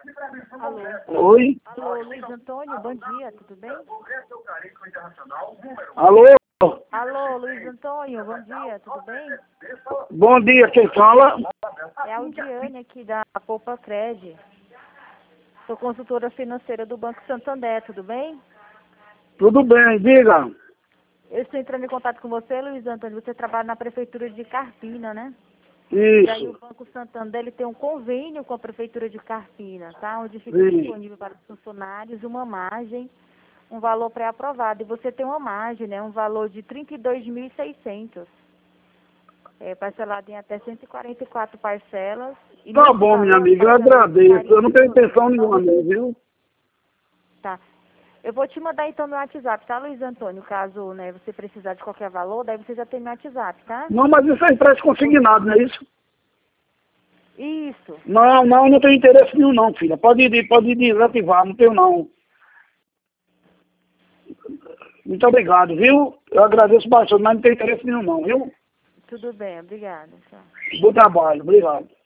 Alô? Oi? Alô, Luiz Antônio, bom dia, tudo bem? Alô? Alô, Luiz Antônio, bom dia, tudo bem? Bom dia, quem fala? É a Aldiane aqui da Poupa Cred. Sou consultora financeira do Banco Santander, tudo bem? Tudo bem, diga. Eu estou entrando em contato com você, Luiz Antônio. Você trabalha na Prefeitura de Carpina, né? E aí o Isso, Banco Santander ele tem um convênio com a Prefeitura de Carpina, tá? Onde fica Sim. disponível para os funcionários uma margem, um valor pré-aprovado. E você tem uma margem, né? Um valor de 32.600. Parcelado em até 144 parcelas. E Tá nesse bom, minha valor, amiga, eu pagamento agradeço. Eu não tenho ficaria... intenção nenhuma, não, viu? Tá. Eu vou te mandar então meu WhatsApp, tá, Luiz Antônio? Caso, né, você precisar de qualquer valor, daí você já tem meu WhatsApp, tá? Não, mas isso é empréstimo consignado, não é isso? Isso. Não tenho interesse nenhum não, filha. Pode desativar, não tenho não. Muito obrigado, viu? Eu agradeço bastante, mas não tenho interesse nenhum não, viu? Tudo bem, obrigada. Tchau. Bom trabalho, obrigado.